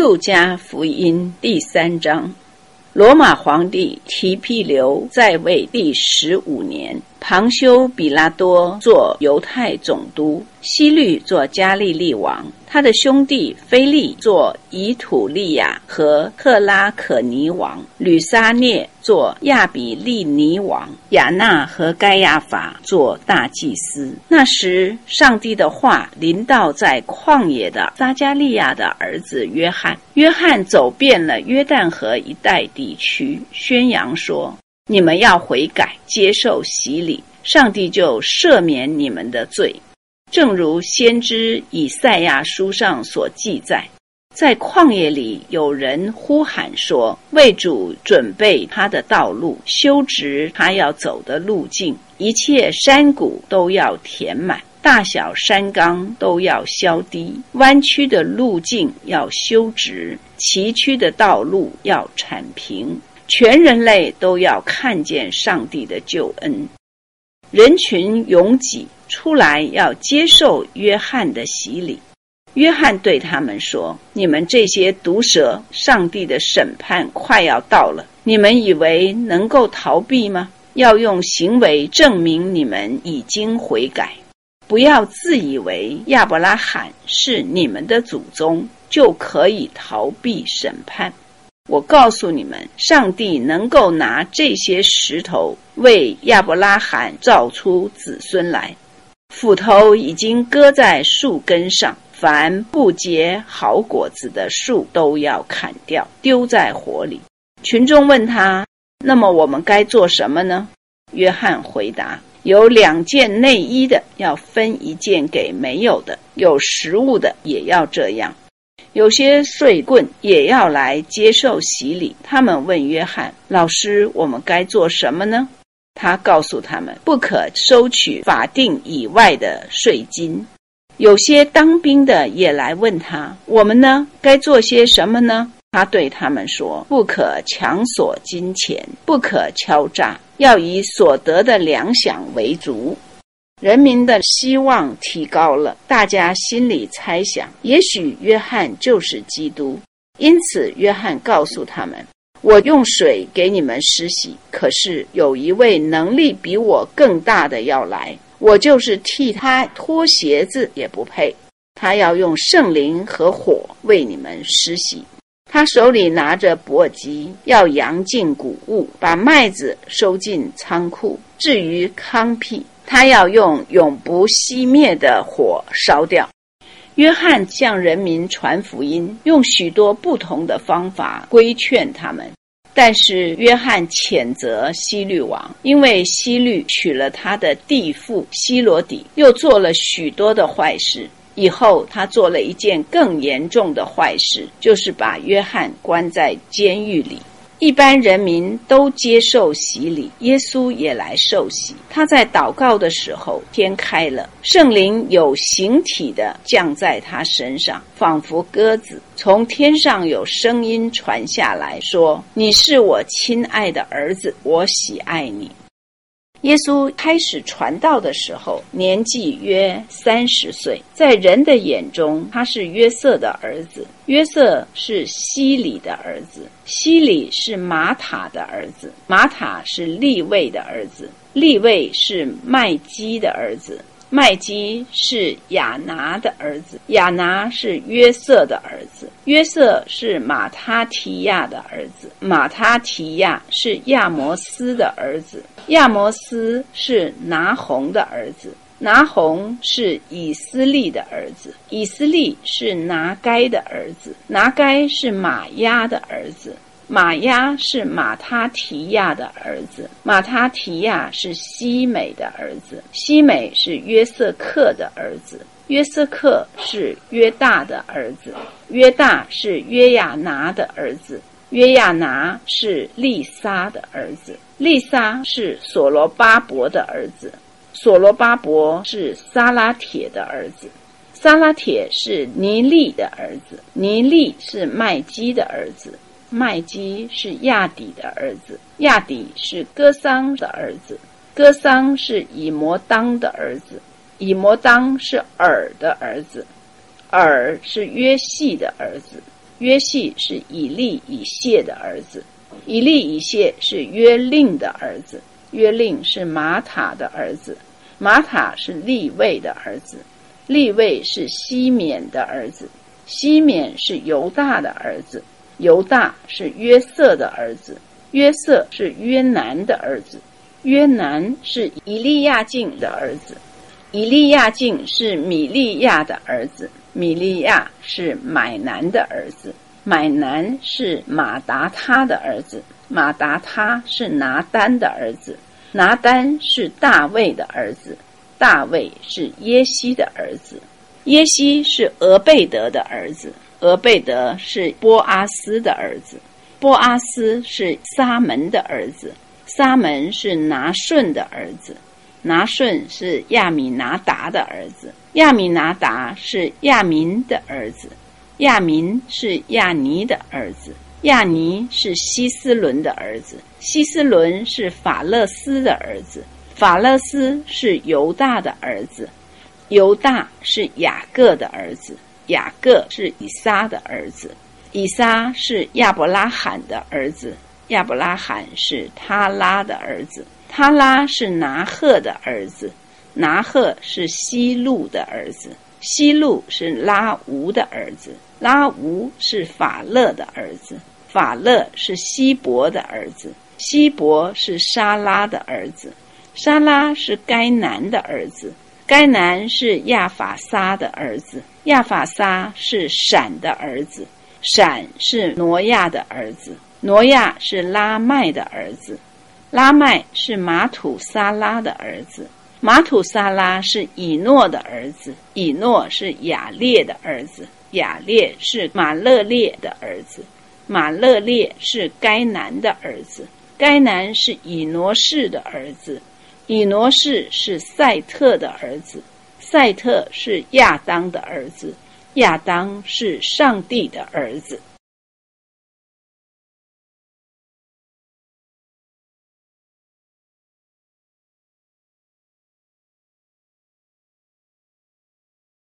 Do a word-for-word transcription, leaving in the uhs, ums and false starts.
路加福音第三章。罗马皇帝提庇留在位第十五年，庞修比拉多做犹太总督，希律做加利利王，他的兄弟腓力做以土利亚和特拉可尼王，吕撒涅做亚比利尼王，亚纳和该亚法做大祭司。那时上帝的话临到在旷野的撒加利亚的儿子约翰，约翰走遍了约旦河一带地区，宣扬说，你们要悔改，接受洗礼，上帝就赦免你们的罪。正如先知以赛亚书上所记载，在旷野里有人呼喊说，为主准备他的道路，修直他要走的路径，一切山谷都要填满，大小山冈都要削低，弯曲的路径要修直，崎岖的道路要铲平，全人类都要看见上帝的救恩。人群拥挤出来要接受约翰的洗礼。约翰对他们说，你们这些毒蛇，上帝的审判快要到了，你们以为能够逃避吗？要用行为证明你们已经悔改。不要自以为亚伯拉罕是你们的祖宗，就可以逃避审判。我告诉你们，上帝能够拿这些石头为亚伯拉罕造出子孙来。斧头已经搁在树根上，凡不结好果子的树都要砍掉，丢在火里。群众问他，那么我们该做什么呢？约翰回答，有两件内衣的要分一件给没有的，有食物的也要这样。有些税棍也要来接受洗礼。他们问约翰，老师，我们该做什么呢？他告诉他们，不可收取法定以外的税金。有些当兵的也来问他，我们呢，该做些什么呢？他对他们说，不可强索金钱，不可敲诈，要以所得的粮饷为足。人民的希望提高了，大家心里猜想，也许约翰就是基督。因此约翰告诉他们，我用水给你们施洗，可是有一位能力比我更大的要来，我就是替他脱鞋子也不配。他要用圣灵和火为你们施洗。他手里拿着簸箕，要扬进谷物，把麦子收进仓库。至于糠秕，他要用永不熄灭的火烧掉。约翰向人民传福音，用许多不同的方法规劝他们。但是约翰谴责希律王，因为希律娶了他的弟妇希罗底，又做了许多的坏事。以后他做了一件更严重的坏事，就是把约翰关在监狱里。一般人民都接受洗礼，耶稣也来受洗。他在祷告的时候，天开了，圣灵有形体的降在他身上，仿佛鸽子。从天上有声音传下来说，你是我亲爱的儿子，我喜爱你。耶稣开始传道的时候，年纪约三十岁，在人的眼中，他是约瑟的儿子。约瑟是希里的儿子，希里是马塔的儿子，马塔是利未的儿子，利未是麦基的儿子，麦基是亚拿的儿子，亚拿是约瑟的儿子，约瑟是马他提亚的儿子，马他提亚是亚摩斯的儿子，亚摩斯是拿红的儿子，拿红是以斯利的儿子，以斯利是拿该的儿子，拿该是马押的儿子，马押是马他提亚的儿子，马他提亚是西美的儿子，西美是约瑟克的儿子，约瑟克是约大的儿子，约大是约亚拿的儿子，约亚拿是利撒的儿子，利撒是所罗巴伯的儿子，所罗巴伯是撒拉铁的儿子，撒拉铁是尼利的儿子，尼利是麦基的儿子，麦基是亚底的儿子，亚底是哥桑的儿子，哥桑是以摩当的儿子，以摩当是尔的儿子，尔是约细的儿子， 约细是以利以谢的儿子，以利以谢是约令的儿子，约令是马塔的儿子，马塔是利未的儿子，利未是西缅的儿子，西缅是犹大的儿子，犹大是约瑟的儿子，约瑟是约南的儿子，约南是以利亚敬的儿子，以利亚敬是米利亚的儿子，米利亚是买南的儿子，买南是马达他的儿子，马达他是拿单的儿子，拿单是大卫的儿子，大卫是耶西的儿子，耶西是俄贝德的儿子，俄贝德是波阿斯的儿子，波阿斯是撒门的儿子，撒门是拿顺的儿子，拿顺是亚米拿达的儿子，亚米拿达是亚民的儿子，亚民是亚尼的儿子，亚尼是希斯伦的儿子，希斯伦是法勒斯的儿子，法勒斯是犹大的儿子，犹大是雅各的儿子，雅各是以撒的儿子，以撒是亚伯拉罕的儿子，亚伯拉罕是他拉的儿子，他拉是拿赫的儿子，拿赫是西路的儿子，西路是拉吾的儿子，拉吾是法勒的儿子，法勒是希伯的儿子，希伯是沙拉的儿子，沙拉是该南的儿子，该南是亚法撒的儿子，亚法撒是闪的儿子，闪是挪亚的儿子，挪亚是拉麦的儿子，拉麦是马土撒拉的儿子，马土撒拉是以诺的儿子，以诺是雅列的儿子，雅列是马勒列的儿子，马勒列是该南的儿子，该南是以挪士的儿子，以挪士是赛特的儿子，赛特是亚当的儿子，亚当是上帝的儿子。